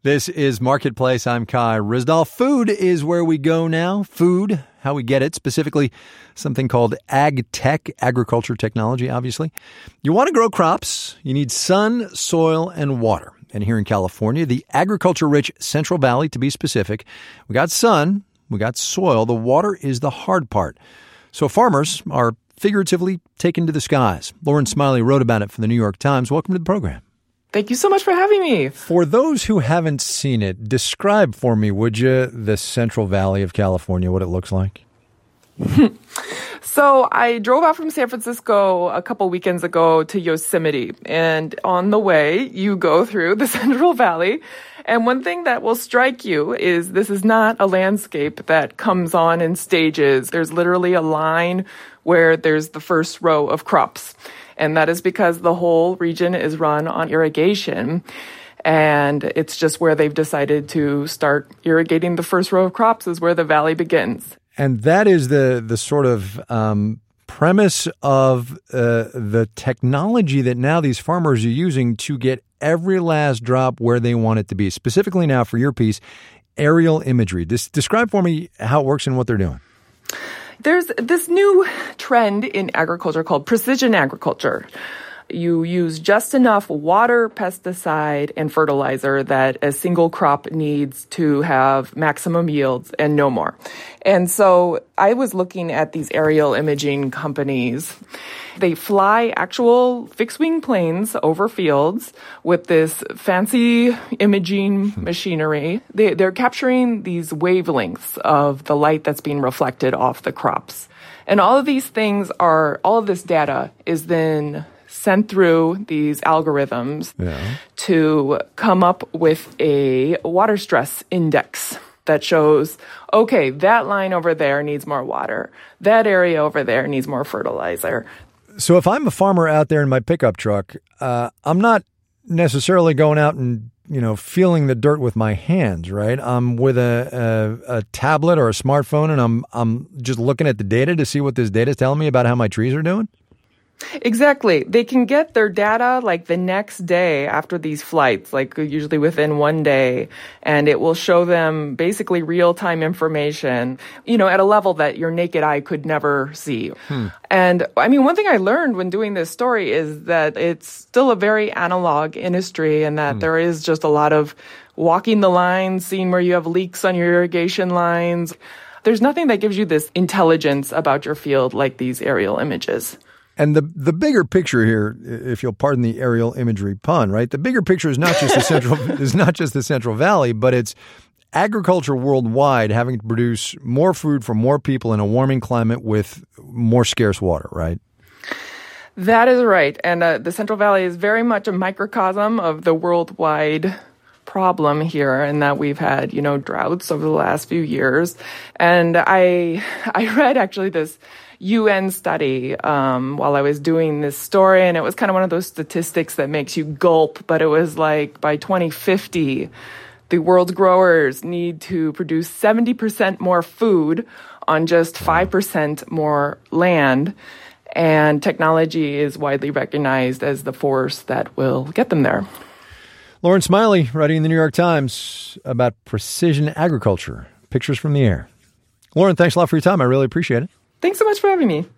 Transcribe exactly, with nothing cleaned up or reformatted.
This is Marketplace. I'm Kai Ryssdal. Food is where we go now. Food, how we get it, specifically something called ag tech, agriculture technology, obviously. You want to grow crops, you need sun, soil, and water. And here in California, the agriculture-rich Central Valley, to be specific, we got sun, we got soil. The water is the hard part. So farmers are figuratively taken to the skies. Lauren Smiley wrote about it for the New York Times. Welcome to the program. Thank you so much for having me. For those who haven't seen it, describe for me, would you, the Central Valley of California, what it looks like? So I drove out from San Francisco a couple weekends ago to Yosemite. And on the way, you go through the Central Valley. And one thing that will strike you is this is not a landscape that comes on in stages. There's literally a line where there's the first row of crops. And that is because the whole region is run on irrigation. And it's just where they've decided to start irrigating the first row of crops is where the valley begins. And that is the the sort of um, premise of uh, the technology that now these farmers are using to get every last drop where they want it to be. Specifically now for your piece, aerial imagery. Des- describe for me how it works and what they're doing. There's this new trend in agriculture called precision agriculture. You use just enough water, pesticide, and fertilizer that a single crop needs to have maximum yields and no more. And so I was looking at these aerial imaging companies. They fly actual fixed-wing planes over fields with this fancy imaging machinery. They, they're capturing these wavelengths of the light that's being reflected off the crops. And all of these things are, all of this data is then sent through these algorithms yeah. to come up with a water stress index that shows, okay, that line over there needs more water. That area over there needs more fertilizer. So if I'm a farmer out there in my pickup truck, uh, I'm not necessarily going out and, you know, feeling the dirt with my hands, right? I'm with a, a, a tablet or a smartphone, and I'm I'm just looking at the data to see what this data is telling me about how my trees are doing? Exactly. They can get their data like the next day after these flights, like usually within one day, and it will show them basically real-time information, you know, at a level that your naked eye could never see. Hmm. And I mean, one thing I learned when doing this story is that it's still a very analog industry and that hmm. there is just a lot of walking the lines, seeing where you have leaks on your irrigation lines. There's nothing that gives you this intelligence about your field like these aerial images. And the the bigger picture here, if you'll pardon the aerial imagery pun, right? The bigger picture is not just the central is not just the Central Valley, but it's agriculture worldwide having to produce more food for more people in a warming climate with more scarce water, right? That is right. And uh, the Central Valley is very much a microcosm of the worldwide problem here, in that we've had, you know, droughts over the last few years. And I I read actually this U N study um, while I was doing this story, and it was kind of one of those statistics that makes you gulp, but it was like by twenty fifty, the world's growers need to produce seventy percent more food on just five percent more land, and technology is widely recognized as the force that will get them there. Lauren Smiley, writing in the New York Times about precision agriculture, pictures from the air. Lauren, thanks a lot for your time. I really appreciate it. Thanks so much for having me.